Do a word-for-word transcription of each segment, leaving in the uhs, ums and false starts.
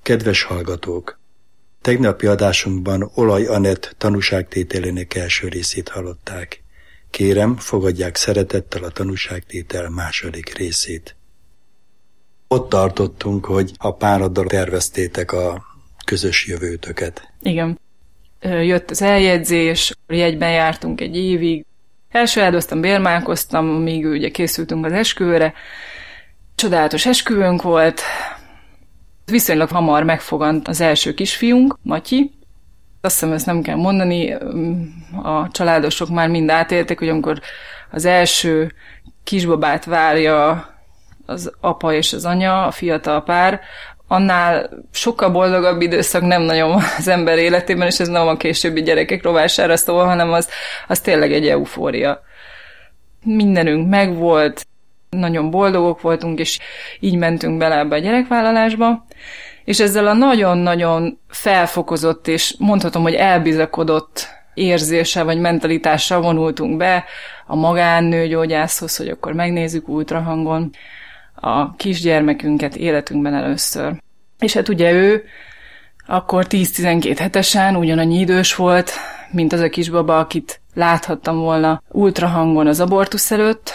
Kedves hallgatók! Tegnapi adásunkban Olaj Anett tanúságtételének első részét hallották. Kérem, fogadják szeretettel a tanúságtétel második részét. Ott tartottunk, hogy a páraddal terveztétek a közös jövőtöket. Igen. Jött az eljegyzés, jegyben jártunk egy évig. Első áldoztam, bérmálkoztam, míg ugye készültünk az esküvőre. Csodálatos esküvőnk volt. Viszonylag hamar megfogant az első kisfiunk, Matyi. Azt hiszem, ezt nem kell mondani, a családosok már mind átélték, hogy amikor az első kisbabát várja az apa és az anya, a fiatal pár, annál sokkal boldogabb időszak nem nagyon az ember életében, és ez nem a későbbi gyerekek rovására szól, hanem az, az tényleg egy eufória. Mindenünk megvolt, nagyon boldogok voltunk, és így mentünk bele ebbe a gyerekvállalásba, és ezzel a nagyon-nagyon felfokozott, és mondhatom, hogy elbizakodott érzéssel vagy mentalitással vonultunk be a magánnőgyógyászhoz, hogy akkor megnézzük ultrahangon a kisgyermekünket életünkben először. És hát ugye ő akkor tíz-tizenkét hetesen ugyanannyi idős volt, mint az a kisbaba, akit láthattam volna ultrahangon az abortusz előtt.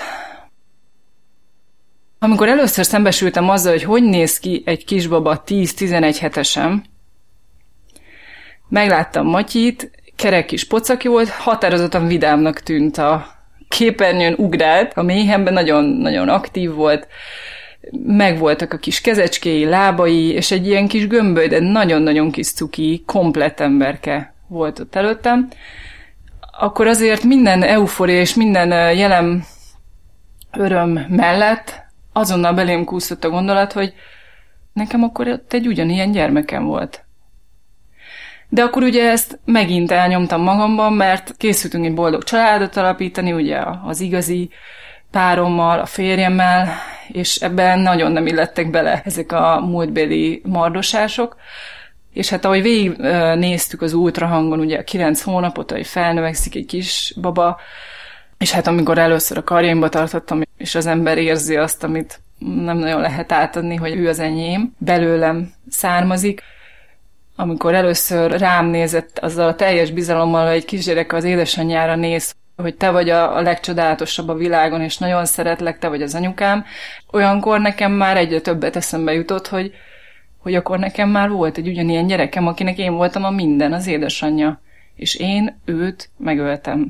Amikor először szembesültem azzal, hogy hogy néz ki egy kisbaba tíz-tizenegy hetesen, megláttam Matyit, kerek kis pocaki volt, határozottan vidámnak tűnt a képernyőn, ugrált, a méhemben nagyon-nagyon aktív volt, megvoltak a kis kezecskéi, lábai, és egy ilyen kis gömböly, de nagyon-nagyon kis cuki, komplett emberke volt ott előttem. Akkor azért minden eufória és minden jelen öröm mellett azonnal belém kúszott a gondolat, hogy nekem akkor ott egy ugyanilyen gyermekem volt. De akkor ugye ezt megint elnyomtam magamban, mert készültünk egy boldog családot alapítani, ugye az igazi párommal, a férjemmel, és ebben nagyon nem illettek bele ezek a múltbéli mardosások. És hát ahogy végig néztük az ultrahangon, ugye a kilenc hónapot, ahogy felnövekszik egy kis baba, és hát amikor először a karjaimba tartottam, és az ember érzi azt, amit nem nagyon lehet átadni, hogy ő az enyém, belőlem származik. Amikor először rám nézett azzal a teljes bizalommal, hogy egy kisgyerek az édesanyjára néz, hogy te vagy a, a legcsodálatosabb a világon, és nagyon szeretlek, te vagy az anyukám, olyankor nekem már egyre többet eszembe jutott, hogy, hogy akkor nekem már volt egy ugyanilyen gyerekem, akinek én voltam a minden, az édesanyja, és én őt megöltem.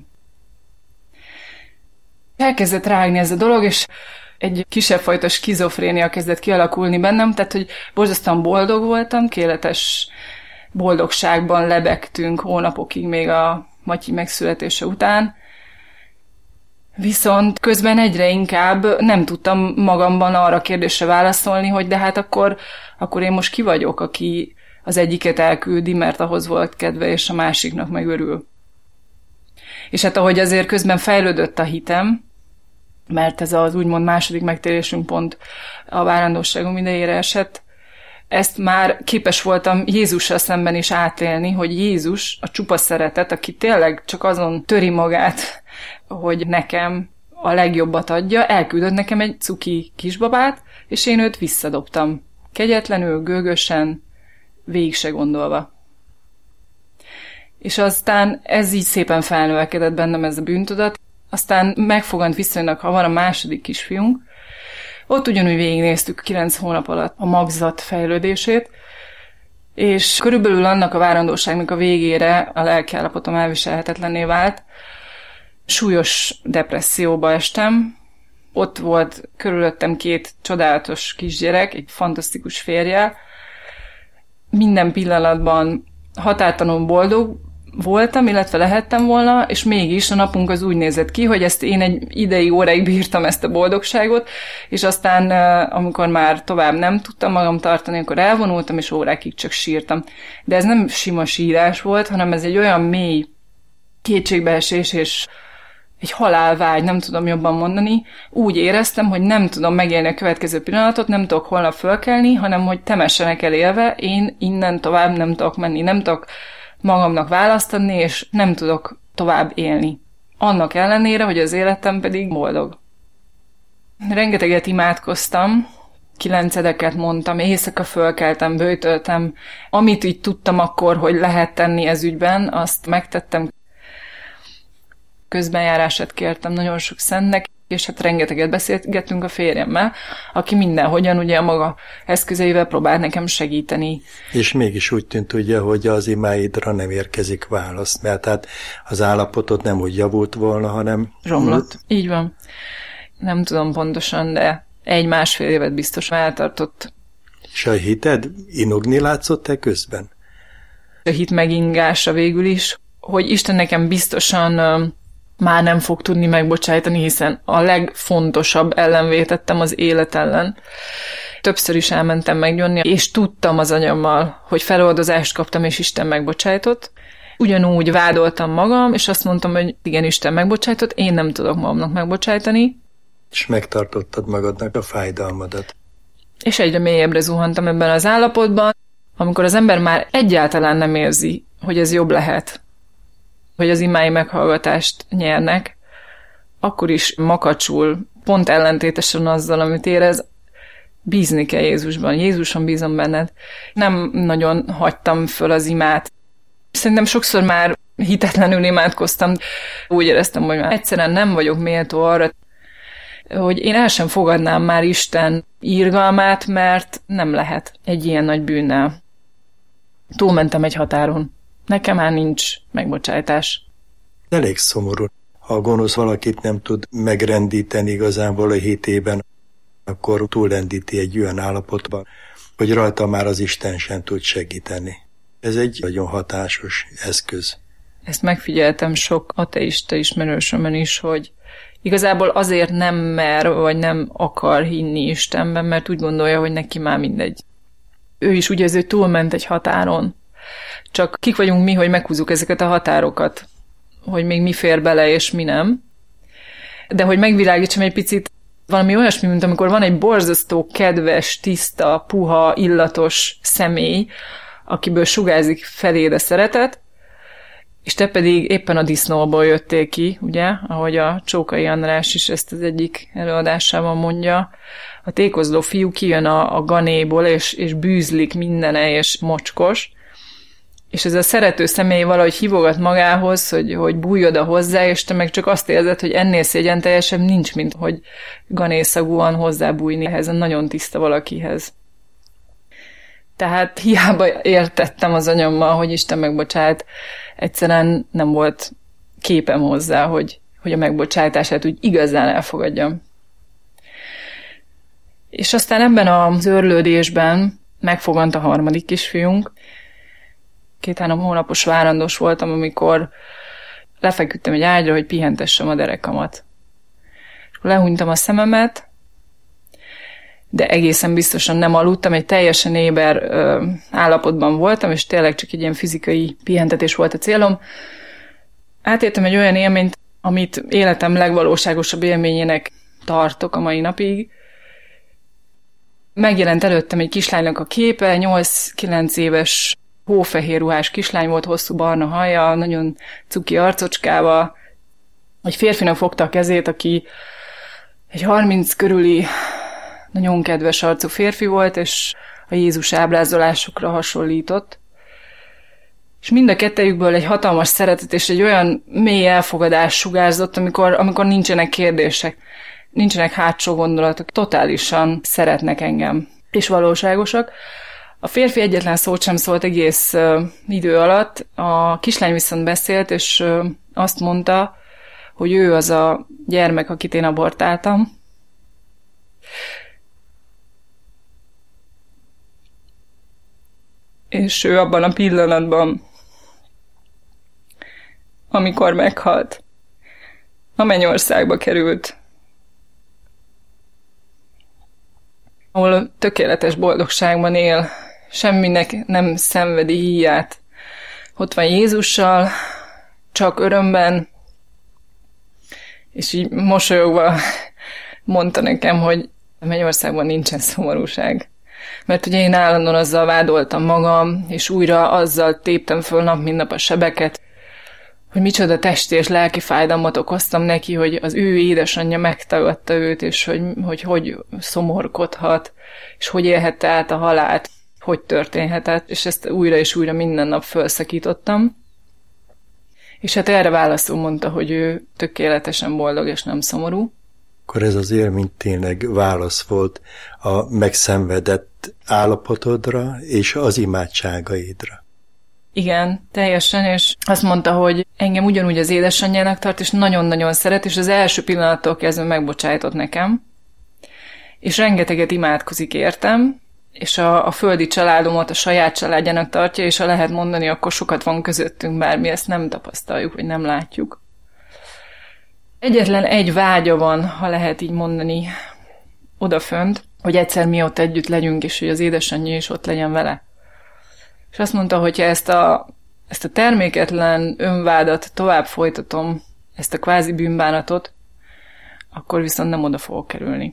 Elkezdett rágni ez a dolog, és egy kisebb fajta skizofrénia kezdett kialakulni bennem, tehát, hogy borzasztóan boldog voltam, kéletes boldogságban lebegtünk hónapokig még a Matyi megszületése után, viszont közben egyre inkább nem tudtam magamban arra a kérdésre válaszolni, hogy de hát akkor, akkor én most ki vagyok, aki az egyiket elküldi, mert ahhoz volt kedve, és a másiknak megörül. És hát ahogy azért közben fejlődött a hitem, mert ez az úgymond második megtérésünk pont a várandóságom idejére esett, ezt már képes voltam Jézussal szemben is átélni, hogy Jézus, a csupa szeretet, aki tényleg csak azon töri magát, hogy nekem a legjobbat adja, elküldött nekem egy cuki kisbabát, és én őt visszadobtam. Kegyetlenül, gőgösen, végig se gondolva. És aztán ez így szépen felnövekedett bennem, ez a bűntudat. Aztán megfogant viszonylag, ha van a második kisfiunk, ott ugyanúgy végignéztük kilenc hónap alatt a magzat fejlődését, és körülbelül annak a várandóságnak a végére a lelkiállapotom elviselhetetlenné vált. Súlyos depresszióba estem. Ott volt körülöttem két csodálatos kisgyerek, egy fantasztikus férjel. Minden pillanatban határtalanul boldog voltam, illetve lehettem volna, és mégis a napunk az úgy nézett ki, hogy ezt én egy ideig, óráig bírtam ezt a boldogságot, és aztán, amikor már tovább nem tudtam magam tartani, akkor elvonultam, és órákig csak sírtam. De ez nem sima sírás volt, hanem ez egy olyan mély kétségbeesés, és egy halálvágy, nem tudom jobban mondani. Úgy éreztem, hogy nem tudom megélni a következő pillanatot, nem tudok holnap fölkelni, hanem hogy temessenek el élve, én innen tovább nem tudok menni, nem tudok magamnak választ adni, és nem tudok tovább élni. Annak ellenére, hogy az életem pedig boldog. Rengeteget imádkoztam, kilencedeket mondtam, éjszaka fölkeltem, böjtöltem. Amit így tudtam akkor, hogy lehet tenni ez ügyben, azt megtettem. Közbenjárását kértem nagyon sok szentnek, és hát rengeteget beszélgettünk a férjemmel, aki mindenhogyan ugye a maga eszközeivel próbált nekem segíteni. És mégis úgy tűnt ugye, hogy az imáidra nem érkezik válasz, mert hát az állapotod nem úgy javult volna, hanem... Romlott. Így van. Nem tudom pontosan, de egy-másfél évet biztos eltartott. És a hited inogni látszott-e közben? A hit megingása végül is, hogy Isten nekem biztosan uh, már nem fog tudni megbocsájtani, hiszen a legfontosabb ellenvétettem az élet ellen. Többször is elmentem meggyónni, és tudtam az anyammal, hogy feloldozást kaptam, és Isten megbocsájtott. Ugyanúgy vádoltam magam, és azt mondtam, hogy igen, Isten megbocsájtott, én nem tudok magamnak megbocsájtani. És megtartottad magadnak a fájdalmadat. És egyre mélyebbre zuhantam ebben az állapotban, amikor az ember már egyáltalán nem érzi, hogy ez jobb lehet, hogy az imái meghallgatást nyernek, akkor is makacsul, pont ellentétesen azzal, amit érez, bízni kell Jézusban. Jézuson bízom benned. Nem nagyon hagytam föl az imát. Szerintem sokszor már hitetlenül imádkoztam. Úgy éreztem, hogy már egyszerűen nem vagyok méltó arra, hogy én el sem fogadnám már Isten irgalmát, mert nem lehet egy ilyen nagy bűnnel. Túlmentem egy határon. Nekem már nincs megbocsájtás. Elég szomorú. Ha a gonosz valakit nem tud megrendíteni igazából a hitében, akkor túllendíti egy olyan állapotban, hogy rajta már az Isten sem tud segíteni. Ez egy nagyon hatásos eszköz. Ezt megfigyeltem sok ateista ismerősömön is, hogy igazából azért nem mer, vagy nem akar hinni Istenben, mert úgy gondolja, hogy neki már mindegy. Ő is úgy érzi, hogy túlment egy határon. Csak kik vagyunk mi, hogy meghúzzuk ezeket a határokat, hogy még mi fér bele, és mi nem. De hogy megvilágítsam egy picit, valami olyasmi, mint amikor van egy borzasztó, kedves, tiszta, puha, illatos személy, akiből sugárzik feléd a szeretet, és te pedig éppen a disznóból jöttél ki, ugye, ahogy a Csókai András is ezt az egyik előadásában mondja. A tékozló fiú kijön a, a ganéból, és, és bűzlik mindene, és mocskos, és ez a szerető személy valahogy hívogat magához, hogy, hogy bújj oda hozzá, és te meg csak azt érzed, hogy ennél szégyen teljesen nincs, mint hogy ganészagúan hozzábújni ehhez a nagyon tiszta valakihez. Tehát hiába értettem az anyammal, hogy Isten megbocsájt, egyszerűen nem volt képem hozzá, hogy, hogy a megbocsájtását úgy igazán elfogadjam. És aztán ebben az őrlődésben megfogant a harmadik kisfiunk. Két-három hónapos várandós voltam, amikor lefeküdtem egy ágyra, hogy pihentessem a derekamat. És lehúnytam a szememet, de egészen biztosan nem aludtam, egy teljesen éber ö, állapotban voltam, és tényleg csak egy ilyen fizikai pihentetés volt a célom. Átéltem egy olyan élményt, amit életem legvalóságosabb élményének tartok a mai napig. Megjelent előttem egy kislánynak a képe, nyolc-kilenc éves hófehér ruhás kislány volt, hosszú barna haja, nagyon cuki arcocskával. Egy férfinak fogta a kezét, aki egy harminc körüli nagyon kedves arcú férfi volt, és a Jézus ábrázolásokra hasonlított. És mind a kettejükből egy hatalmas szeretet és egy olyan mély elfogadás sugárzott, amikor, amikor nincsenek kérdések, nincsenek hátsó gondolatok, totálisan szeretnek engem, és valóságosak. A férfi egyetlen szót sem szólt egész uh, idő alatt, a kislány viszont beszélt, és uh, azt mondta, hogy ő az a gyermek, akit én abortáltam. És ő abban a pillanatban, amikor meghalt, a mennyországba került, ahol tökéletes boldogságban él, semminek nem szenvedi híját. Ott van Jézussal, csak örömben, és így mosolyogva mondta nekem, hogy a mennyországban nincsen szomorúság. Mert ugye én állandóan azzal vádoltam magam, és újra azzal téptem föl nap, mint nap a sebeket, hogy micsoda testi és lelki fájdalmat okoztam neki, hogy az ő édesanyja megtagadta őt, és hogy hogy, hogy szomorkodhat, és hogy élhette át a halált, hogy történhetett, és ezt újra és újra minden nap felszakítottam. És hát erre válaszul mondta, hogy ő tökéletesen boldog és nem szomorú. Akkor ez az élmény tényleg válasz volt a megszenvedett állapotodra és az imádságaidra. Igen, teljesen, és azt mondta, hogy engem ugyanúgy az édesanyjának tart, és nagyon-nagyon szeret, és az első pillanattól kezdve megbocsájtott nekem, és rengeteget imádkozik értem, és a, a földi családomat a saját családjának tartja, és ha lehet mondani, akkor sokat van közöttünk, bár mi ezt nem tapasztaljuk, vagy nem látjuk. Egyetlen egy vágya van, ha lehet így mondani, odafönt, hogy egyszer mi ott együtt legyünk, és hogy az édesanyja is ott legyen vele. És azt mondta, hogy ha ezt a, ezt a terméketlen önvádat tovább folytatom, ezt a kvázi bűnbánatot, akkor viszont nem oda fogok kerülni.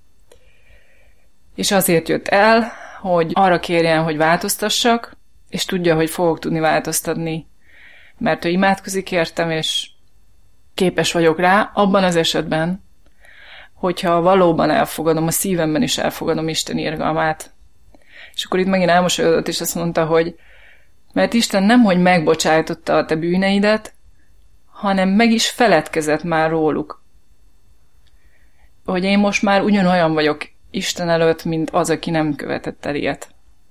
És azért jött el, hogy arra kérjen, hogy változtassak, és tudja, hogy fogok tudni változtatni, mert ő imádkozik értem, és képes vagyok rá, abban az esetben, hogyha valóban elfogadom, a szívemben is elfogadom Isten irgalmát. És akkor itt megint elmosolyodott, és azt mondta, hogy mert Isten nemhogy megbocsájtotta a te bűneidet, hanem meg is feledkezett már róluk. Hogy én most már ugyanolyan vagyok Isten előtt, mint az, aki nem követett el ilyet.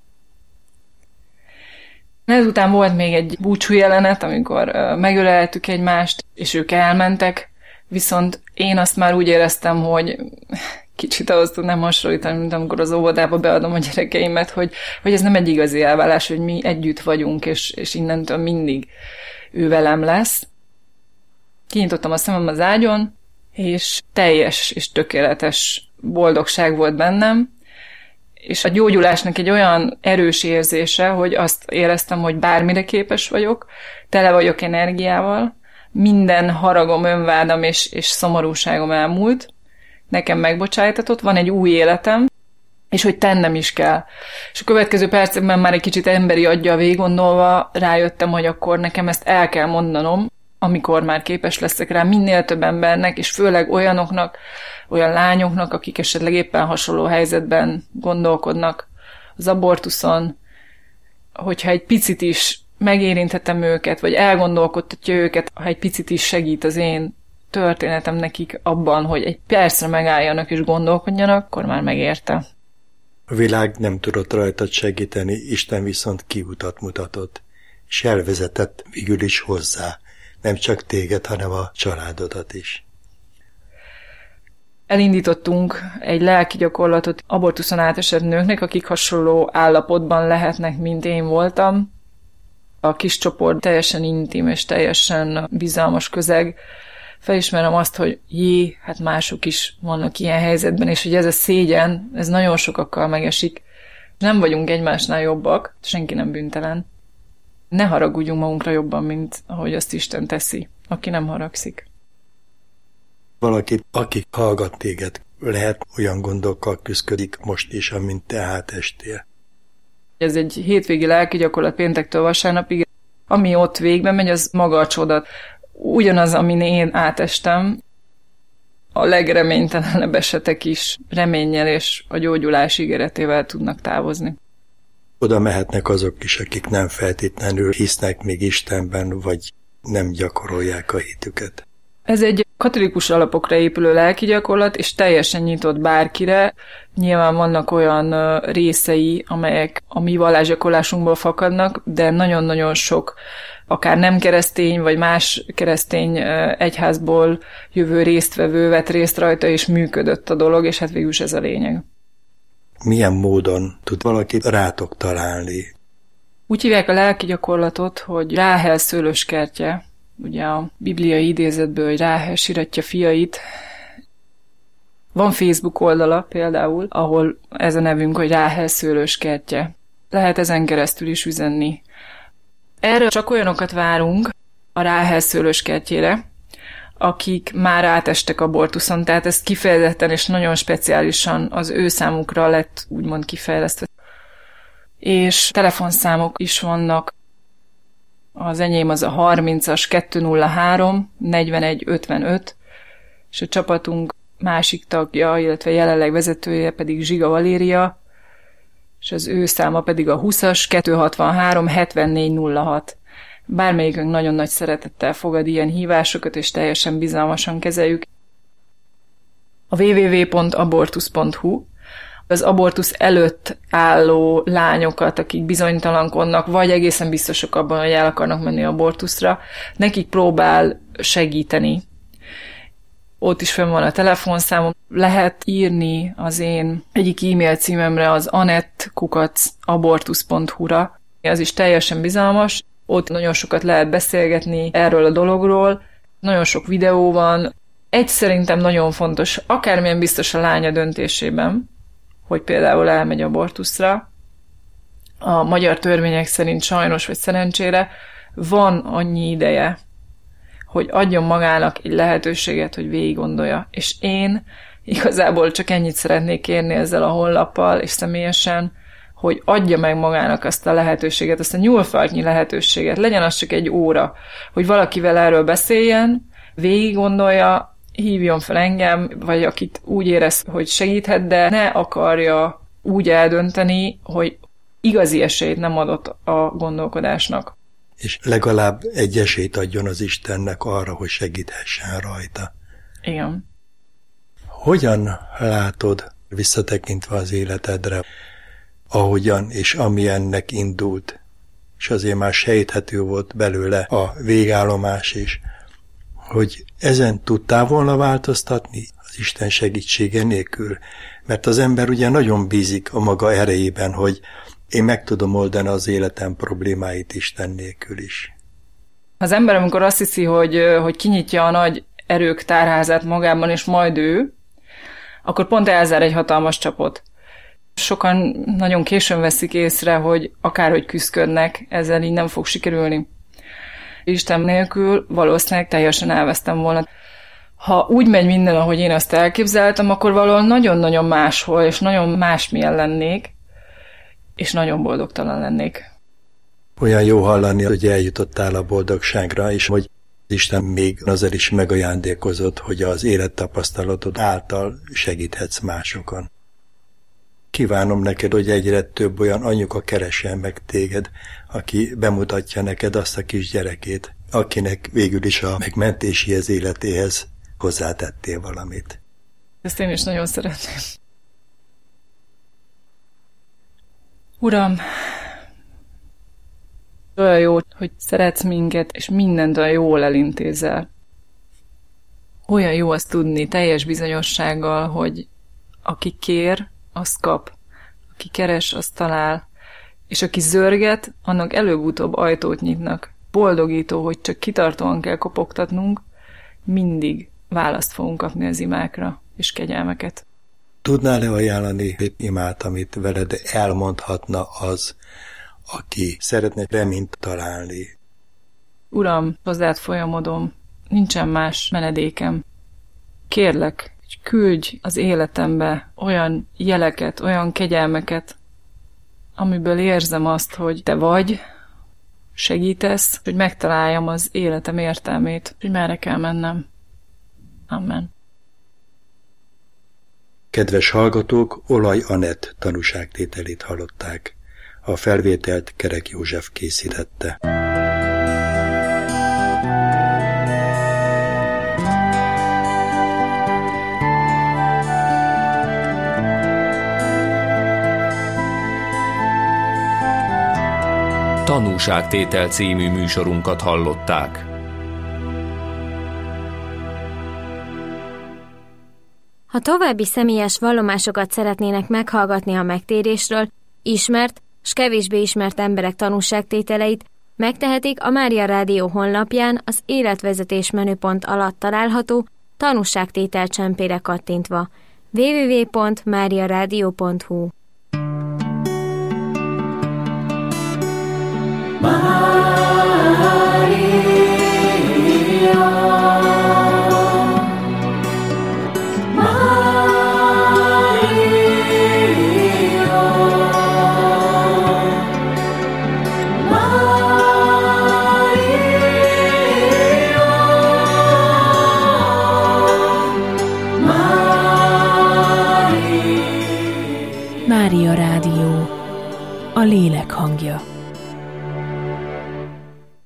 Ezután volt még egy búcsú jelenet, amikor megöleltük egymást, és ők elmentek, viszont én azt már úgy éreztem, hogy kicsit ahhoz tudnám hasonlítani, mint amikor az óvodába beadom a gyerekeimet, hogy, hogy ez nem egy igazi elválás, hogy mi együtt vagyunk, és, és innentől mindig ő velem lesz. Kinyitottam a szemem az ágyon, és teljes és tökéletes boldogság volt bennem, és a gyógyulásnak egy olyan erős érzése, hogy azt éreztem, hogy bármire képes vagyok, tele vagyok energiával, minden haragom, önvádam és, és szomorúságom elmúlt, nekem megbocsájtatott, van egy új életem, és hogy tennem is kell. És a következő percekben már egy kicsit emberi aggyal végiggondolva rájöttem, hogy akkor nekem ezt el kell mondanom, amikor már képes leszek rá minél több embernek, és főleg olyanoknak, olyan lányoknak, akik esetleg éppen hasonló helyzetben gondolkodnak az abortuszon, hogyha egy picit is megérinthetem őket, vagy elgondolkodtatja őket, ha egy picit is segít az én történetem nekik abban, hogy egy percre megálljanak és gondolkodjanak, akkor már megérte. A világ nem tudott rajtad segíteni, Isten viszont kiutat mutatott, és elvezetett végül is hozzá, nem csak téged, hanem a családodat is. Elindítottunk egy lelki gyakorlatot abortuszon átesett nőknek, akik hasonló állapotban lehetnek, mint én voltam. A kis csoport teljesen intim és teljesen bizalmas közeg. Felismerem azt, hogy jé, hát mások is vannak ilyen helyzetben, és hogy ez a szégyen, ez nagyon sokakkal megesik. Nem vagyunk egymásnál jobbak, senki nem bűntelen. Ne haragudjunk magunkra jobban, mint ahogy azt Isten teszi, aki nem haragszik. Valaki, aki hallgat téged, lehet olyan gondokkal küszködik most is, amint te átestél. Ez egy hétvégi lelki gyakorlat péntektől vasárnapig. Ami ott végbe megy, az maga a csoda. Ugyanaz, amin én átestem, a legreménytelenebb esetek is reménnyel és a gyógyulás ígéretével tudnak távozni. Oda mehetnek azok is, akik nem feltétlenül hisznek még Istenben, vagy nem gyakorolják a hitüket. Ez egy katolikus alapokra épülő lelki gyakorlat, és teljesen nyitott bárkire. Nyilván vannak olyan részei, amelyek a mi vallásgyakorlásunkból fakadnak, de nagyon-nagyon sok, akár nem keresztény, vagy más keresztény egyházból jövő résztvevő vett részt rajta, és működött a dolog, és hát végül is ez a lényeg. Milyen módon tud valaki rátok találni? Úgy hívják a lelki gyakorlatot, hogy Ráhel szőlőskertje, ugye a bibliai idézetből, hogy Ráhel siratja fiait. Van Facebook oldala például, ahol ez a nevünk, hogy Ráhel szőlőskertje. Lehet ezen keresztül is üzenni. Erre csak olyanokat várunk a Ráhel szőlőskertjére, akik már átestek abortuszon, tehát ez kifejezetten és nagyon speciálisan az ő számukra lett úgymond kifejlesztve. És telefonszámok is vannak. Az enyém az a harmincas kettőszázhárom negyvenegy ötvenöt, és a csapatunk másik tagja, illetve jelenleg vezetője pedig Zsiga Valéria, és az ő száma pedig a húszas kettőszázhatvanhárom hetvennégy nulla hat. Bármelyikünk nagyon nagy szeretettel fogad ilyen hívásokat, és teljesen bizalmasan kezeljük. A double-u double-u double-u pont abortusz pont hu az abortusz előtt álló lányokat, akik bizonytalankodnak, vagy egészen biztosok abban, hogy el akarnak menni abortuszra, nekik próbál segíteni. Ott is fenn van a telefonszámom. Lehet írni az én egyik e-mail címemre, az anett kukac abortusz pont hu-ra. Ez is teljesen bizalmas. Ott nagyon sokat lehet beszélgetni erről a dologról. Nagyon sok videó van. Egy szerintem nagyon fontos, akármilyen biztos a lánya döntésében, hogy például elmegy abortuszra. A magyar törvények szerint sajnos vagy szerencsére van annyi ideje, hogy adjon magának egy lehetőséget, hogy végig gondolja. És én igazából csak ennyit szeretnék kérni ezzel a honlappal, és személyesen, hogy adja meg magának azt a lehetőséget, azt a nyúlfartnyi lehetőséget, legyen az csak egy óra, hogy valakivel erről beszéljen, végig gondolja, hívjon fel engem, vagy akit úgy érez, hogy segíthet, de ne akarja úgy eldönteni, hogy igazi esélyt nem adott a gondolkodásnak. És legalább egy esélyt adjon az Istennek arra, hogy segíthessen rajta. Igen. Hogyan látod, visszatekintve az életedre, ahogyan és amilyennek indult, és azért már sejthető volt belőle a végállomás is, hogy ezen tudtál volna változtatni az Isten segítsége nélkül? Mert az ember ugye nagyon bízik a maga erejében, hogy én meg tudom oldani az életem problémáit Isten nélkül is. Az ember, amikor azt hiszi, hogy, hogy kinyitja a nagy erők tárházát magában, és majd ő, akkor pont elzár egy hatalmas csapot. Sokan nagyon későn veszik észre, hogy akárhogy küzdködnek, ezzel így nem fog sikerülni. Isten nélkül valószínűleg teljesen elvesztem volna. Ha úgy megy minden, ahogy én azt elképzeltem, akkor valahol nagyon-nagyon máshol, és nagyon másmilyen lennék, és nagyon boldogtalan lennék. Olyan jó hallani, hogy eljutottál a boldogságra, és hogy Isten még azért is megajándékozott, hogy az élettapasztalatod által segíthetsz másokon. Kívánom neked, hogy egyre több olyan anyuka keressen meg téged, aki bemutatja neked azt a kis gyerekét, akinek végül is a megmentéséhez, életéhez hozzátettél valamit. Ezt én is nagyon szeretném. Uram, olyan jó, hogy szeretsz minket, és mindent olyan jól elintézel. Olyan jó azt tudni teljes bizonyossággal, hogy aki kér, az kap. Aki keres, az talál. És aki zörget, annak előbb-utóbb ajtót nyitnak. Boldogító, hogy csak kitartóan kell kopogtatnunk, mindig választ fogunk kapni az imákra, és kegyelmeket. Tudnál-e ajánlani egy imát, amit veled elmondhatna az, aki szeretne reményt találni? Uram, hozzád folyamodom, nincsen más menedékem. Kérlek, küldj az életembe olyan jeleket, olyan kegyelmeket, amiből érzem azt, hogy te vagy, segítesz, hogy megtaláljam az életem értelmét, hogy merre kell mennem. Amen. Kedves hallgatók, Olaj Anett tanúságtételét hallották. A felvételt Kerek József készítette. Tanúságtétel című műsorunkat hallották. Ha további személyes vallomásokat szeretnének meghallgatni a megtérésről, ismert s kevésbé ismert emberek tanúságtételeit, megtehetik a Mária Rádió honlapján az életvezetés menüpont alatt található tanúságtétel csempére kattintva. double-u double-u double-u pont mária rádió pont hu